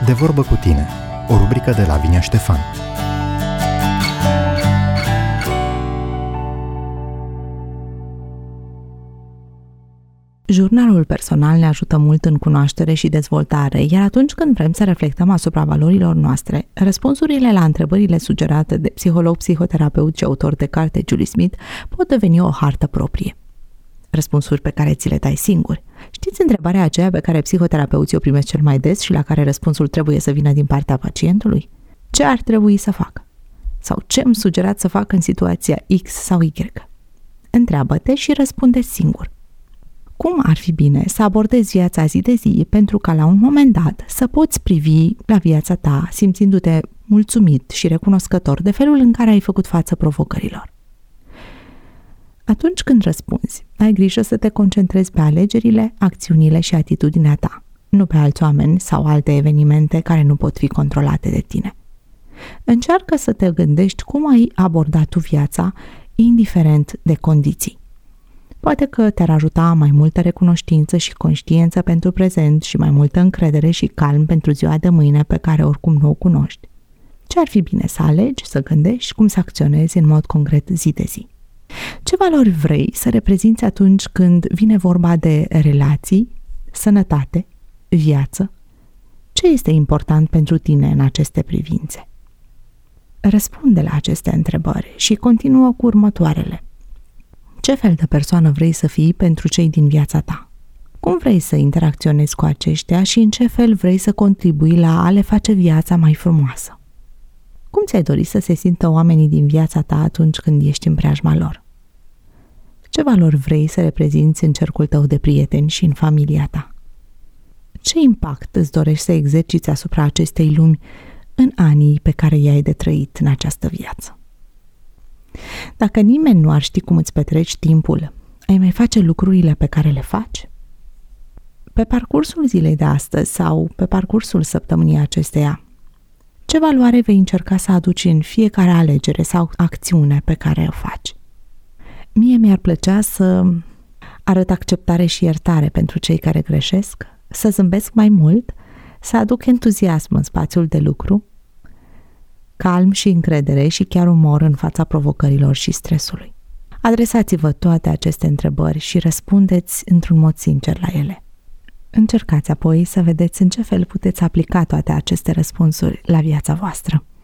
De vorbă cu tine, o rubrică de Lavinia Ștefan. Jurnalul personal ne ajută mult în cunoaștere și dezvoltare, iar atunci când vrem să reflectăm asupra valorilor noastre, răspunsurile la întrebările sugerate de psiholog, psihoterapeut și autor de carte Julie Smith pot deveni o hartă proprie. Răspunsuri pe care ți le dai singuri. Știți întrebarea aceea pe care psihoterapeuții o primesc cel mai des și la care răspunsul trebuie să vină din partea pacientului? Ce ar trebui să facă? Sau ce îmi sugerați să fac în situația X sau Y? Întreabă-te și răspunde singur. Cum ar fi bine să abordezi viața zi de zi pentru ca la un moment dat să poți privi la viața ta simțindu-te mulțumit și recunoscător de felul în care ai făcut față provocărilor? Atunci când răspunzi, ai grijă să te concentrezi pe alegerile, acțiunile și atitudinea ta, nu pe alți oameni sau alte evenimente care nu pot fi controlate de tine. Încearcă să te gândești cum ai abordat tu viața, indiferent de condiții. Poate că te-ar ajuta mai multă recunoștință și conștiință pentru prezent și mai multă încredere și calm pentru ziua de mâine pe care oricum nu o cunoști. Ce ar fi bine să alegi, să gândești cum să acționezi în mod concret zi de zi? Ce valori vrei să reprezinți atunci când vine vorba de relații, sănătate, viață? Ce este important pentru tine în aceste privințe? Răspunde la aceste întrebări și continuă cu următoarele. Ce fel de persoană vrei să fii pentru cei din viața ta? Cum vrei să interacționezi cu aceștia și în ce fel vrei să contribui la a le face viața mai frumoasă? Cum ți-ai dori să se simtă oamenii din viața ta atunci când ești în preajma lor? Ce valori vrei să reprezinți în cercul tău de prieteni și în familia ta? Ce impact îți dorești să exerciți asupra acestei lumi în anii pe care i-ai de trăit în această viață? Dacă nimeni nu ar ști cum îți petreci timpul, ai mai face lucrurile pe care le faci? Pe parcursul zilei de astăzi sau pe parcursul săptămânii acesteia, ce valoare vei încerca să aduci în fiecare alegere sau acțiune pe care o faci? Mie mi-ar plăcea să arăt acceptare și iertare pentru cei care greșesc, să zâmbesc mai mult, să aduc entuziasm în spațiul de lucru, calm și încredere și chiar umor în fața provocărilor și stresului. Adresați-vă toate aceste întrebări și răspundeți într-un mod sincer la ele. Încercați apoi să vedeți în ce fel puteți aplica toate aceste răspunsuri la viața voastră.